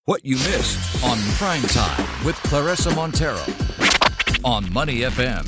What you missed on Prime Time with Clarissa Montero on Money FM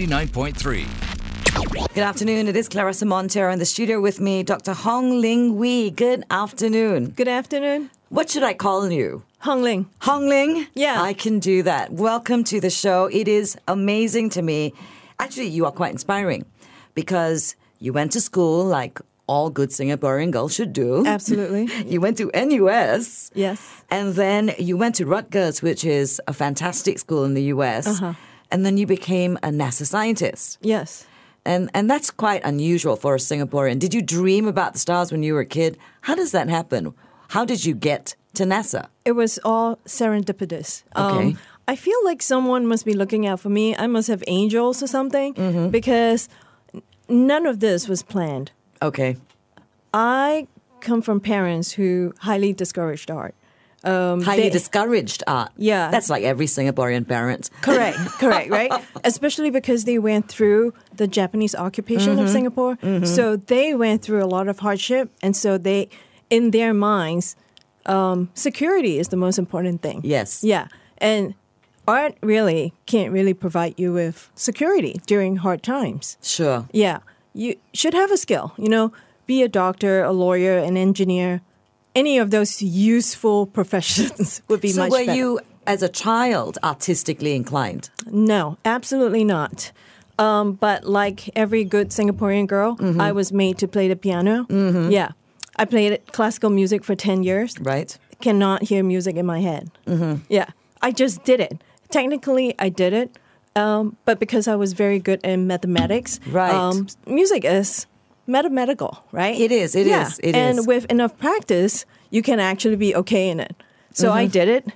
89.3. Good afternoon. It is Clarissa Montero in the studio with me, Dr. Hong Ling Wee. Good afternoon. Good afternoon. What should I call you? Hong Ling. Hong Ling? Yeah. I can do that. Welcome to the show. It is amazing to me. Actually, you are quite inspiring because you went to school like all good Singaporean girls should do. Absolutely. You went to NUS. Yes. And then you went to Rutgers, which is a fantastic school in the US. Uh-huh. And then you became a NASA scientist. Yes. And that's quite unusual for a Singaporean. Did you dream about the stars when you were a kid? How does that happen? How did you get to NASA? It was all serendipitous. Okay. I feel like someone must be looking out for me. I must have angels or something because none of this was planned. Okay. I come from parents who highly discouraged art. Highly discouraged art. Yeah. That's like every Singaporean parent. Correct, right? Especially because they went through the Japanese occupation of Singapore. So they went through a lot of hardship. And so they, in their minds, security is the most important thing. Yes. Yeah. And art really can't really provide you with security during hard times. Sure. Yeah. You should have a skill, be a doctor, a lawyer, an engineer. Any of those useful professions would be much better. So were you, as a child, artistically inclined? No, absolutely not. But like every good Singaporean girl, I was made to play the piano. Yeah. I played classical music for 10 years. Right. Cannot hear music in my head. Yeah. I just did it. Technically, I did it. But because I was very good in mathematics, Right. Music is mathematical, right? It is. It is. And with enough practice, you can actually be okay in it. So I did it.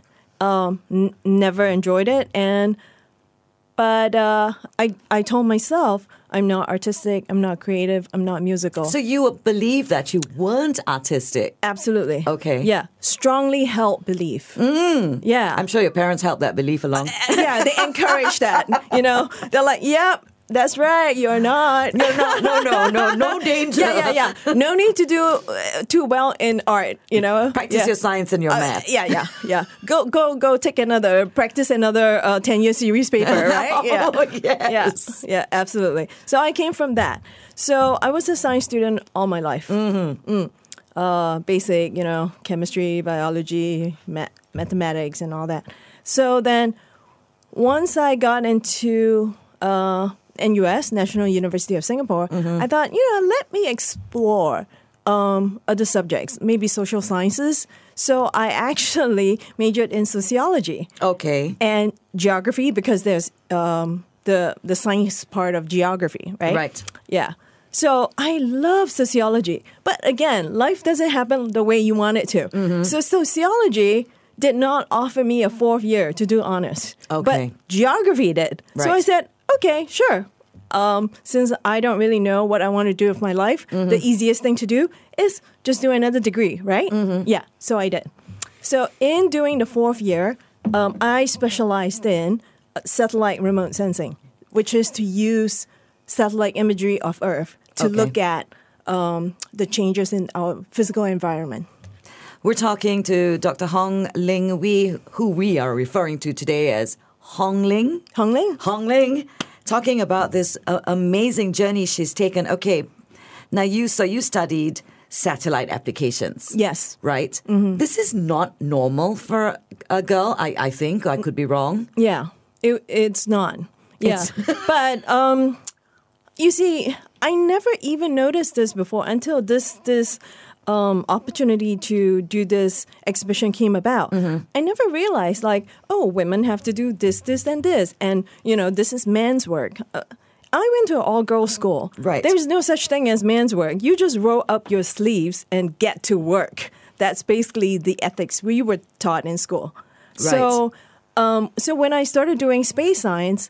Never enjoyed it, but I told myself I'm not artistic, I'm not creative, I'm not musical. So you believe that you weren't artistic? Absolutely. Okay. Yeah. Strongly held belief. Yeah. I'm sure your parents helped that belief along. Yeah, they encourage that. They're like, yep. That's right. You're not. No danger. Yeah. No need to do too well in art. Practice your science and your math. Yeah. Go. Practice another 10-year series paper. Right? Yeah. Oh, yes. Yeah. Absolutely. So I came from that. So I was a science student all my life. Basic, chemistry, biology, mathematics, and all that. So then, once I got into NUS, National University of Singapore, I thought, let me explore other subjects, maybe social sciences. So I actually majored in sociology. Okay. And geography because there's the science part of geography, right? Right. Yeah. So I love sociology. But again, life doesn't happen the way you want it to. So sociology did not offer me a 4th year to do honors. Okay. But geography did. Right. So I said, okay, sure. Since I don't really know what I want to do with my life, the easiest thing to do is just do another degree, right? Yeah, so I did. So in doing the 4th year, I specialized in satellite remote sensing, which is to use satellite imagery of Earth to look at the changes in our physical environment. We're talking to Dr. Hong Ling Wee, who we are referring to today as Hong Ling. Hong Ling? Hong Ling, talking about this amazing journey she's taken. Okay, now you studied satellite applications. Yes. Right? This is not normal for a girl, I think. I could be wrong. Yeah, it's not. Yeah. But you see, I never even noticed this before until this opportunity to do this exhibition came about. I never realized, women have to do this, and this. And, this is men's work. I went to an all-girls school. Right. There's no such thing as man's work. You just roll up your sleeves and get to work. That's basically the ethics we were taught in school. Right. So when I started doing space science,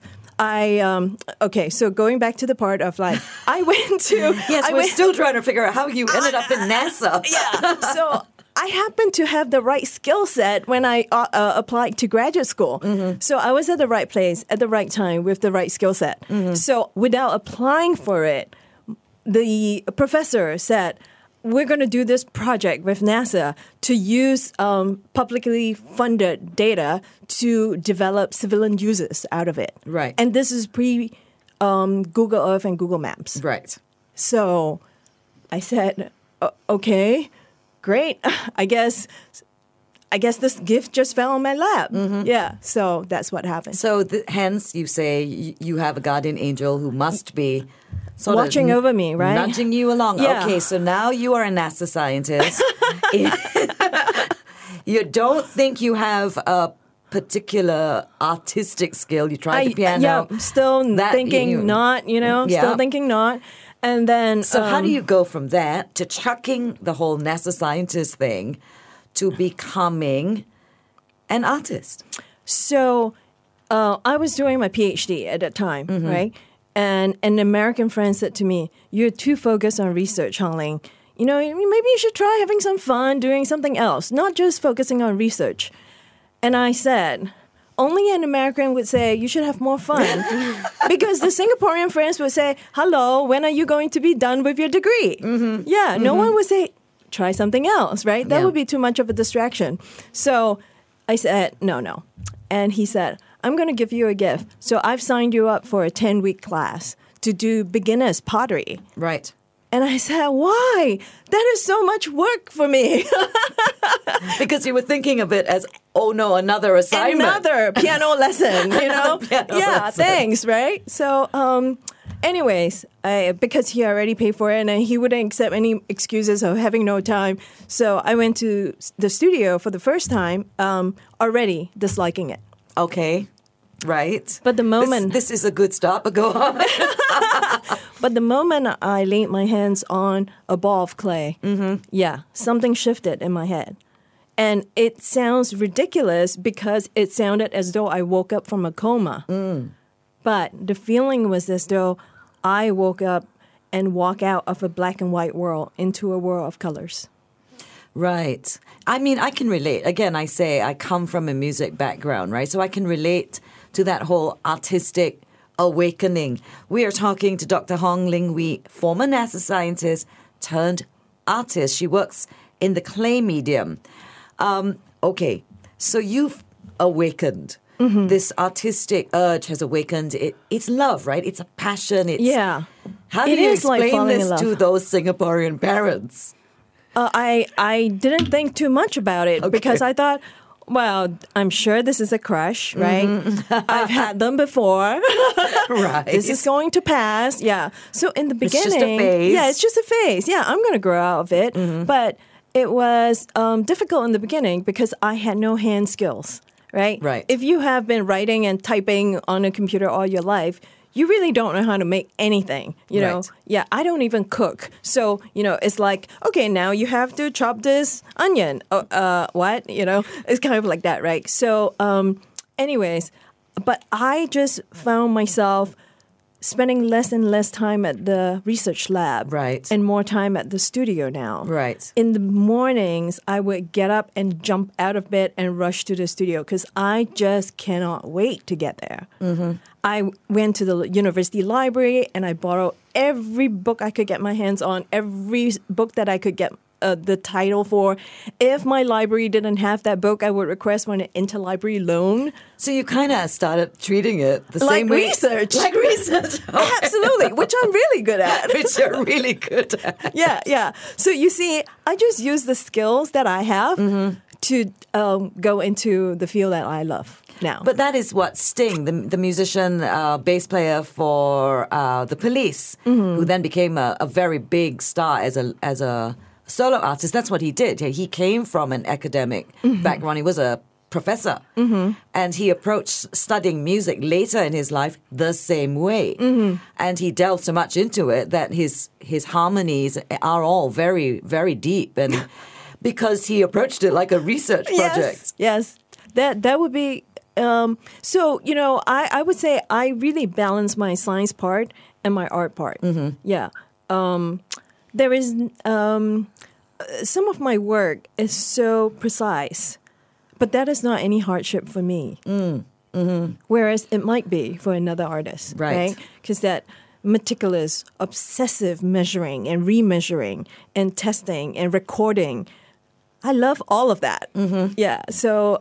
so going back to the part of I went to... Yes, we're still trying to figure out how you ended up in NASA. Yeah, so I happened to have the right skill set when I applied to graduate school. So I was at the right place at the right time with the right skill set. So without applying for it, the professor said, we're going to do this project with NASA to use publicly funded data to develop civilian uses out of it. Right. And this is pre Google Earth and Google Maps. Right. So I said, okay, great. I guess this gift just fell on my lap. Yeah, so that's what happened. So hence you say you have a guardian angel who must be sort watching of over me, right? nudging you along. Yeah. Okay, so now you are a NASA scientist. You don't think you have a particular artistic skill. You tried the piano. Yeah, still thinking not, still thinking not. And then... So how do you go from that to chucking the whole NASA scientist thing to becoming an artist? So I was doing my PhD at that time, right? And an American friend said to me, "You're too focused on research, Hong-Ling. Maybe you should try having some fun doing something else, not just focusing on research." And I said, only an American would say, you should have more fun. Because the Singaporean friends would say, hello, when are you going to be done with your degree? Yeah, no one would say, try something else, right? That would be too much of a distraction. So I said, no. And he said, I'm going to give you a gift. So I've signed you up for a 10-week class to do beginner's pottery. Right. And I said, why? That is so much work for me. Because you were thinking of it as, oh no, another assignment. Another piano lesson, Piano lesson. Thanks, right? So, anyways, because he already paid for it and he wouldn't accept any excuses of having no time. So I went to the studio for the first time, already disliking it. Okay. Right. But the moment... This is a good start, but go on. But the moment I laid my hands on a ball of clay, something shifted in my head. And it sounds ridiculous because it sounded as though I woke up from a coma. But the feeling was as though I woke up and walked out of a black and white world into a world of colors. Right. I mean, I can relate. Again, I say I come from a music background, right? So I can relate to that whole artistic awakening. We are talking to Dr. Hong-Ling Wee, former NASA scientist turned artist. She works in the clay medium. Okay, so you've awakened. This artistic urge has awakened. It's love, right? It's a passion. How do you explain this to those Singaporean parents? I didn't think too much about it because I thought, well, I'm sure this is a crush, right? I've had them before. Right. This is going to pass. Yeah. So in the beginning, it's just a phase. Yeah, it's just a phase. Yeah, I'm going to grow out of it. But it was difficult in the beginning because I had no hand skills, right? Right. If you have been writing and typing on a computer all your life, you really don't know how to make anything, you know? Right. Yeah, I don't even cook. So, it's like, okay, now you have to chop this onion. What? It's kind of like that, right? So, anyways, but I just found myself spending less and less time at the research lab. Right. And more time at the studio now. Right. In the mornings, I would get up and jump out of bed and rush to the studio because I just cannot wait to get there. I went to the university library and I borrowed every book I could get my hands on, every book that I could get the title for. If my library didn't have that book, I would request for an interlibrary loan. So you kind of started treating it the same way. Research. Like research. Absolutely, which I'm really good at. Which you're really good at. Yeah. So you see, I just use the skills that I have to go into the field that I love now. But that is what Sting, the musician, bass player for the Police, who then became a very big star as a solo artist. That's what he did. He came from an academic background. He was a professor. And he approached studying music later in his life the same way. And he delved so much into it that his harmonies are all very, very deep. And because he approached it like a research project. Yes. That would be... So, I would say I really balance my science part and my art part. Yeah. There is... some of my work is so precise, but that is not any hardship for me. Whereas it might be for another artist, right? Because that meticulous, obsessive measuring and remeasuring and testing and recording. I love all of that. Yeah. So,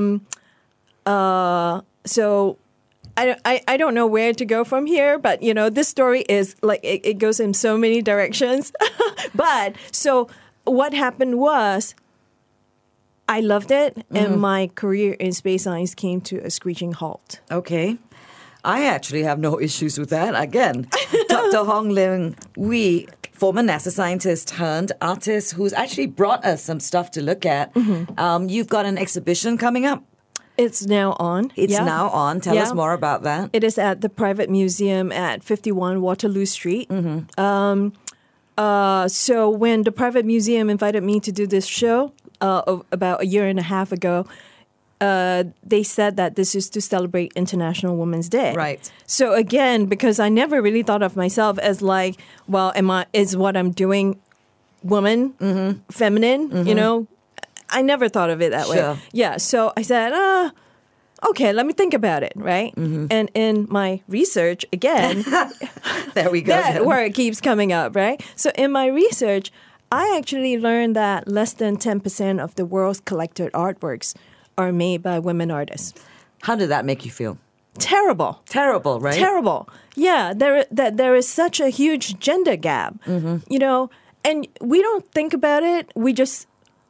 so I don't know where to go from here, but this story is like it goes in so many directions. But so what happened was I loved it, and my career in space science came to a screeching halt. Okay. I actually have no issues with that. Again, Dr. Hong Ling Wee, former NASA scientist turned artist who's actually brought us some stuff to look at. You've got an exhibition coming up. It's now on. It's now on. Tell us more about that. It is at the private museum at 51 Waterloo Street. So when the private museum invited me to do this show about a year and a half ago, they said that this is to celebrate International Women's Day. Right. So again, because I never really thought of myself as like, well, is what I'm doing woman, feminine, I never thought of it that way. Yeah. So I said, okay, let me think about it, right? And in my research, again, there we go. That word keeps coming up, right? So in my research, I actually learned that less than 10% of the world's collected artworks are made by women artists. How did that make you feel? Terrible. Terrible, right? Terrible. Yeah, there is such a huge gender gap, and we don't think about it. We just,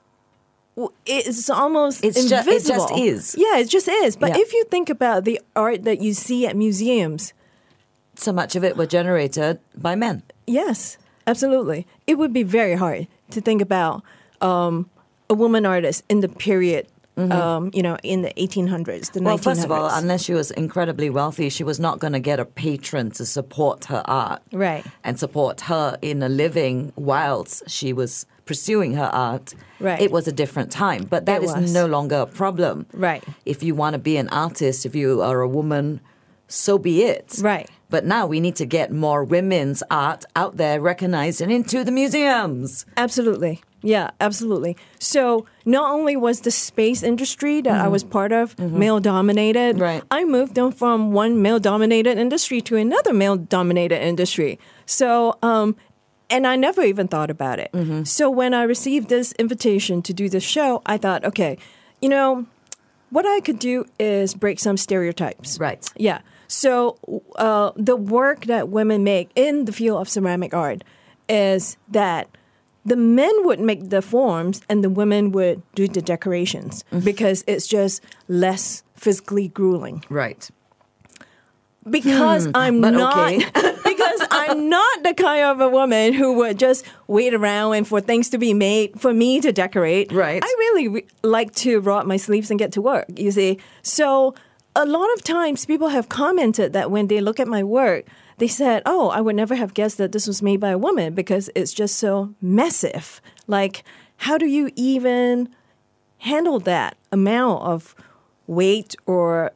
it's almost invisible. It just is. Yeah, it just is. But if you think about the art that you see at museums, so much of it was generated by men. Yes, absolutely. It would be very hard to think about a woman artist in the period, in the 1800s, the 1900s. Well, first of all, unless she was incredibly wealthy, she was not going to get a patron to support her art. Right. And support her in a living whilst she was pursuing her art. Right. It was a different time. But that is no longer a problem. Right. If you want to be an artist, if you are a woman, so be it. Right. But now we need to get more women's art out there, recognized and into the museums. Absolutely. Yeah, absolutely. So not only was the space industry that I was part of male-dominated, right. I moved on from one male-dominated industry to another male-dominated industry. So, and I never even thought about it. So when I received this invitation to do this show, I thought, okay, what I could do is break some stereotypes. Right. Yeah. So the work that women make in the field of ceramic art is that the men would make the forms and the women would do the decorations because it's just less physically grueling. Right. Because I'm not the kind of a woman who would just wait around and for things to be made for me to decorate. Right. I really like to roll up my sleeves and get to work, you see. So a lot of times people have commented that when they look at my work, they said, oh, I would never have guessed that this was made by a woman because it's just so massive. Like, how do you even handle that amount of weight or,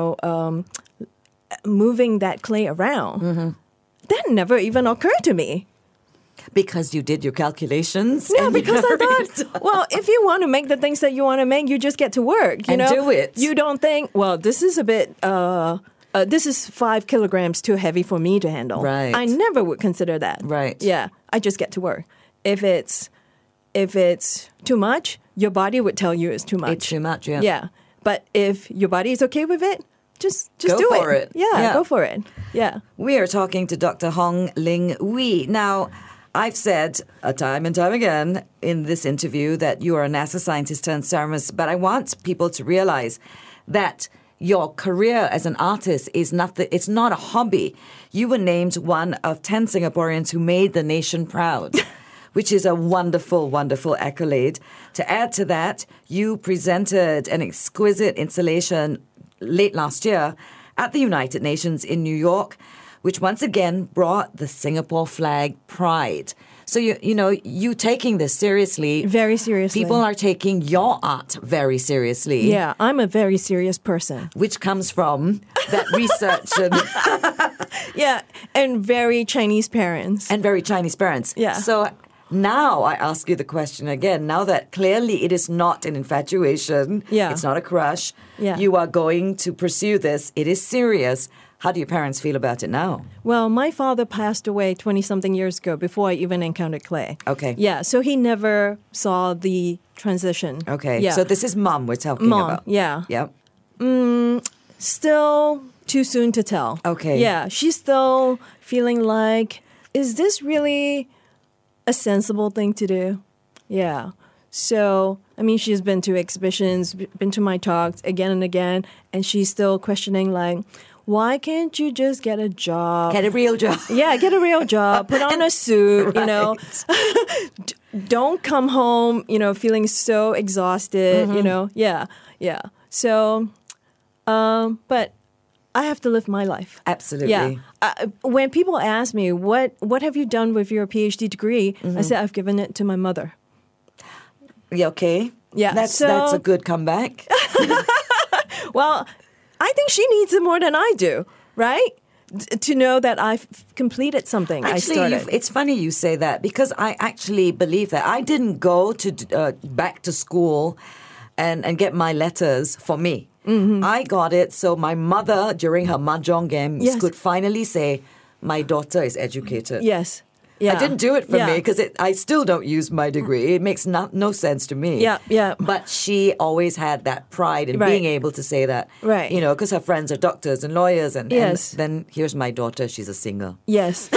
moving that clay around? That never even occurred to me. Because you did your calculations? Yeah, because I thought, well, if you want to make the things that you want to make, you just get to work. You know? Do it. You don't think, well, this is a bit... this is 5 kilograms too heavy for me to handle. Right. I never would consider that. Right. Yeah. I just get to work. If it's too much, your body would tell you it's too much. It's too much, yeah. Yeah. But if your body is okay with it, just go do for it. Yeah, go for it. Yeah. We are talking to Dr. Hong Ling Wee. Now, I've said time and time again in this interview that you are a NASA scientist turned ceramist, but I want people to realize that your career as an artist is it's not a hobby. You were named one of 10 Singaporeans who made the nation proud, which is a wonderful, wonderful accolade. To add to that, you presented an exquisite installation late last year at the United Nations in New York, which once again brought the Singapore flag pride. So, you taking this seriously. Very seriously. People are taking your art very seriously. Yeah, I'm a very serious person. Which comes from that research. Yeah, and very Chinese parents. And very Chinese parents. Yeah. So Now I ask you the question again. Now that clearly it is not an infatuation, Yeah. it's not a crush, Yeah. you are going to pursue this, it is serious. How do your parents feel about it now? Well, my father passed away 20-something years ago before I even encountered clay. Okay. Yeah, so he never saw the transition. Okay, Yeah. so this is mom we're talking Mom, about. yeah. Yep. Still too soon to tell. Okay. Yeah, she's still feeling like, is this really a sensible thing to do? Yeah. So, I mean, she's been to exhibitions, been to my talks again and again, and she's still questioning, like, why can't you just get a job? Get a real job. Yeah, get a real job, put on a suit, you know. Don't come home, you know, feeling so exhausted, you know. Yeah, yeah. So, but I have to live my life. Absolutely. Yeah. When people ask me, what have you done with your PhD degree? I said, I've given it to my mother. Yeah, okay. Yeah, That's so- a good comeback. Well, I think she needs it more than I do, right? To know that I've completed something I Actually, started. it's funny you say that because I actually believe that. I didn't go to back to school and get my letters for me. I got it so my mother, during her mahjong games, Yes. could finally say, my daughter is educated. Yes. Yeah. I didn't do it for Yeah. me because I still don't use my degree. It makes no sense to me. Yeah, yeah. But she always had that pride in Right. being able to say that. Right. You know, because her friends are doctors and lawyers. And Yes. then here's my daughter. She's a singer. Yes.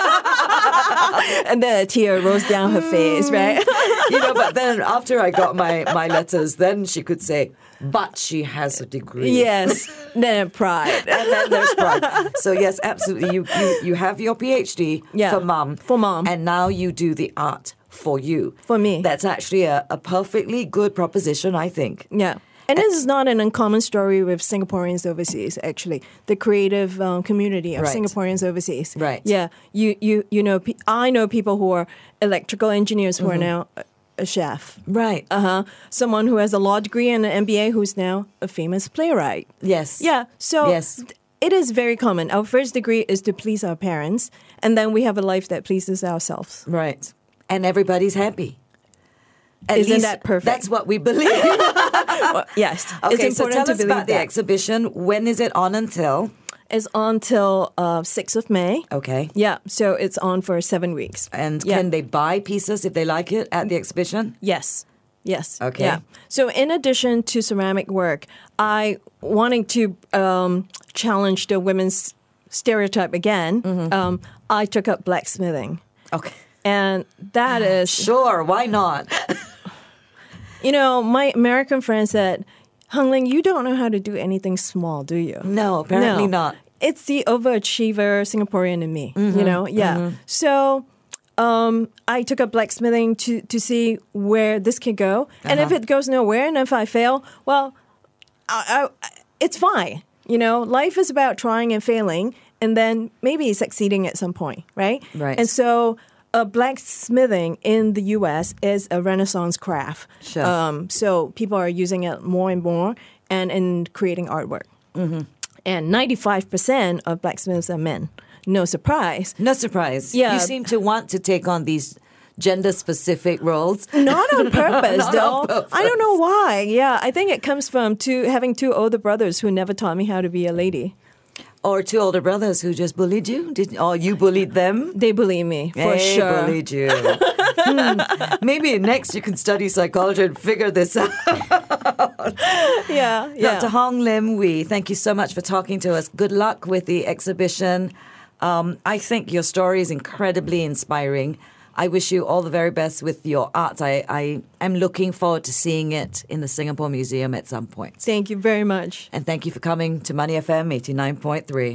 And then a tear rolls down her face, right? You know, but then after I got my letters, then she could say, but she has a degree. Yes. Then pride. And then there's pride. So yes, absolutely. You have your PhD Yeah, for mom. for mom. And now you do the art for you. For me. That's actually a perfectly good proposition, I think. Yeah. And this is not an uncommon story with Singaporeans overseas, actually. The creative community of Right. Singaporeans overseas. Right. Yeah. You know, I know people who are electrical engineers who are now a chef. Right. Someone who has a law degree and an MBA who's now a famous playwright. Yes. Yeah. So Yes. it is very common. Our first degree is to please our parents, and then we have a life that pleases ourselves. Right. And everybody's happy. At Isn't least that perfect? That's what we believe. Well, yes. Okay, it's so important tell to us believe about the that. exhibition. When is it on until? It's on till 6th of May. Okay. Yeah, so it's on for 7 weeks. And Yeah. can they buy pieces if they like it at the exhibition? Yes. Yes. Okay. Yeah. So in addition to ceramic work, I wanted to challenge the women's stereotype again. I took up blacksmithing. Okay. And that is, Sure, why not? you know, my American friend said, Hung Ling, you don't know how to do anything small, do you? No, apparently No. not. It's the overachiever Singaporean in me, you know? Yeah. So I took up blacksmithing to see where this can go. And if it goes nowhere and if I fail, well, it's fine. You know, life is about trying and failing and then maybe succeeding at some point, right? Right. And so blacksmithing in the U.S. is a Renaissance craft. Sure. So people are using it more and more and in creating artwork. And 95% of blacksmiths are men. No surprise. No surprise. Yeah. You seem to want to take on these gender-specific roles. Not on purpose, Not though. on purpose. I don't know why. Yeah, I think it comes from having two older brothers who never taught me how to be a lady. Or two older brothers who just bullied you? Or you bullied them? They bully me, for They sure. bullied you. Maybe next you can study psychology and figure this out. Yeah, yeah. Dr. Hong Lim Wee, thank you so much for talking to us. Good luck with the exhibition. I think your story is incredibly inspiring. I wish you all the very best with your art. I am looking forward to seeing it in the Singapore Museum at some point. Thank you very much. And thank you for coming to Money FM 89.3.